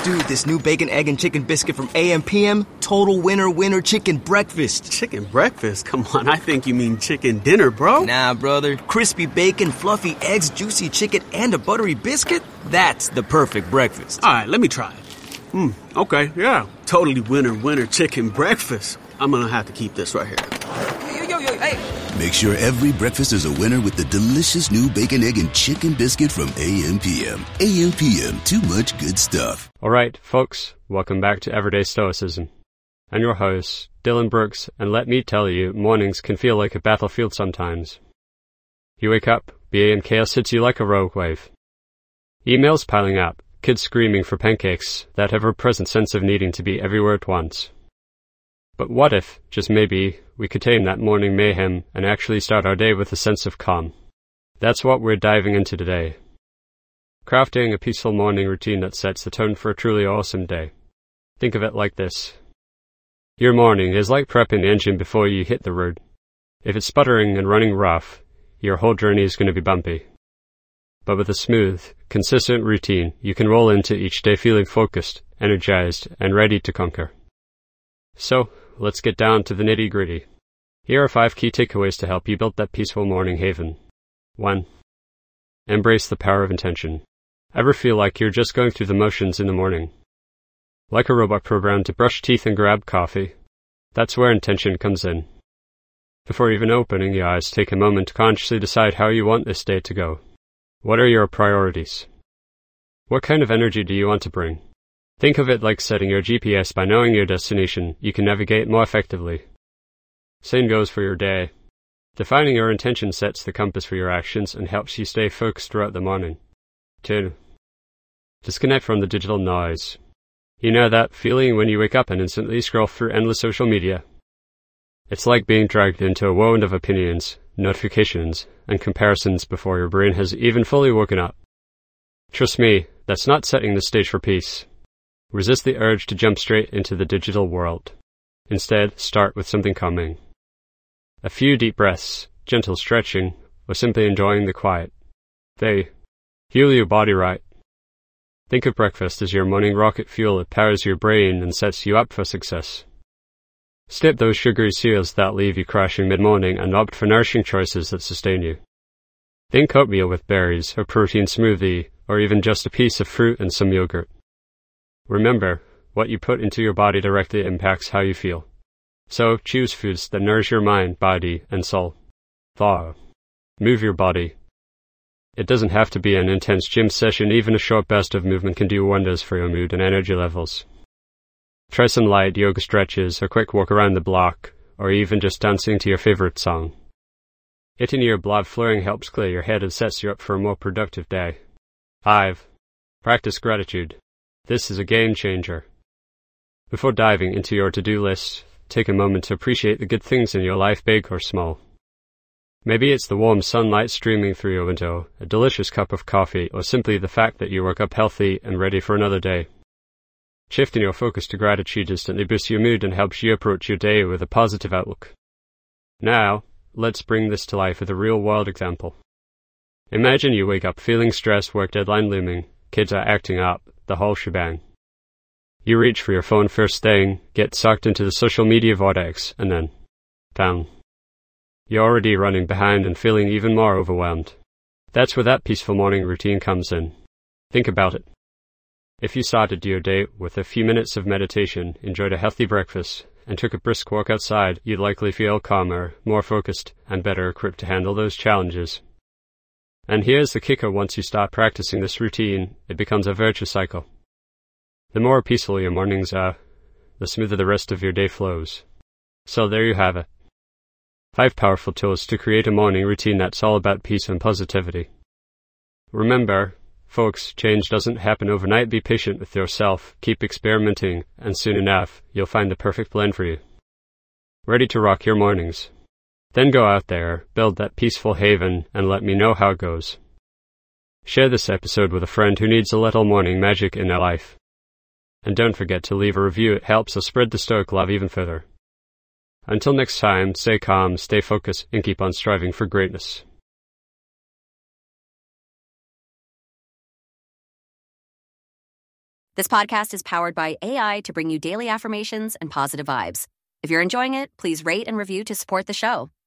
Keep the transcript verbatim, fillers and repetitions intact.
Dude, this new bacon, egg, and chicken biscuit from A M P M, total winner winner chicken breakfast. Chicken breakfast? Come on, I think you mean chicken dinner, bro. Nah, brother. Crispy bacon, fluffy eggs, juicy chicken, and a buttery biscuit? That's the perfect breakfast. All right, let me try it. Hmm, okay, yeah. Totally winner winner chicken breakfast. I'm gonna have to keep this right here. Yo, yo, yo, hey. Make sure every breakfast is a winner with the delicious new bacon, egg, and chicken biscuit from A M P M. A M P M, too much good stuff. All right, folks, welcome back to Everyday Stoicism. I'm your host, Dylan Brooks, and let me tell you, mornings can feel like a battlefield sometimes. You wake up, B A and chaos hits you like a rogue wave. Emails piling up, kids screaming for pancakes, that ever-present sense of needing to be everywhere at once. But what if, just maybe, we could tame that morning mayhem and actually start our day with a sense of calm? That's what we're diving into today. Crafting a peaceful morning routine that sets the tone for a truly awesome day. Think of it like this. Your morning is like prepping the engine before you hit the road. If it's sputtering and running rough, your whole journey is going to be bumpy. But with a smooth, consistent routine, you can roll into each day feeling focused, energized, and ready to conquer. So, let's get down to the nitty-gritty. Here are five key takeaways to help you build that peaceful morning haven. one. Embrace the power of intention. Ever feel like you're just going through the motions in the morning? Like a robot programmed to brush teeth and grab coffee? That's where intention comes in. Before even opening your eyes, take a moment to consciously decide how you want this day to go. What are your priorities? What kind of energy do you want to bring? Think of it like setting your G P S. By knowing your destination, you can navigate more effectively. Same goes for your day. Defining your intention sets the compass for your actions and helps you stay focused throughout the morning. two. Disconnect from the digital noise. You know that feeling when you wake up and instantly scroll through endless social media? It's like being dragged into a whirlwind of opinions, notifications, and comparisons before your brain has even fully woken up. Trust me, that's not setting the stage for peace. Resist the urge to jump straight into the digital world. Instead, start with something calming. A few deep breaths, gentle stretching, or simply enjoying the quiet. They heal your body right. Think of breakfast as your morning rocket fuel. It powers your brain and sets you up for success. Skip those sugary cereals that leave you crashing mid-morning and opt for nourishing choices that sustain you. Think oatmeal with berries, a protein smoothie, or even just a piece of fruit and some yogurt. Remember, what you put into your body directly impacts how you feel. So, choose foods that nourish your mind, body, and soul. Thaw. Move your body. It doesn't have to be an intense gym session. Even a short burst of movement can do wonders for your mood and energy levels. Try some light yoga stretches, a quick walk around the block, or even just dancing to your favorite song. Getting your blood flowing helps clear your head and sets you up for a more productive day. five. Practice gratitude. This is a game changer. Before diving into your to-do list, take a moment to appreciate the good things in your life, big or small. Maybe it's the warm sunlight streaming through your window, a delicious cup of coffee, or simply the fact that you woke up healthy and ready for another day. Shifting your focus to gratitude instantly boosts your mood and helps you approach your day with a positive outlook. Now, let's bring this to life with a real-world example. Imagine you wake up feeling stressed, work deadline looming, kids are acting up, the whole shebang. You reach for your phone first thing, get sucked into the social media vortex, and then, down. You're already running behind and feeling even more overwhelmed. That's where that peaceful morning routine comes in. Think about it. If you started your day with a few minutes of meditation, enjoyed a healthy breakfast, and took a brisk walk outside, you'd likely feel calmer, more focused, and better equipped to handle those challenges. And here's the kicker: once you start practicing this routine, it becomes a virtuous cycle. The more peaceful your mornings are, the smoother the rest of your day flows. So there you have it. Five powerful tools to create a morning routine that's all about peace and positivity. Remember, folks, change doesn't happen overnight. Be patient with yourself, keep experimenting, and soon enough, you'll find the perfect blend for you. Ready to rock your mornings? Then go out there, build that peaceful haven, and let me know how it goes. Share this episode with a friend who needs a little morning magic in their life. And don't forget to leave a review. It helps us spread the Stoic love even further. Until next time, stay calm, stay focused, and keep on striving for greatness. This podcast is powered by A I to bring you daily affirmations and positive vibes. If you're enjoying it, please rate and review to support the show.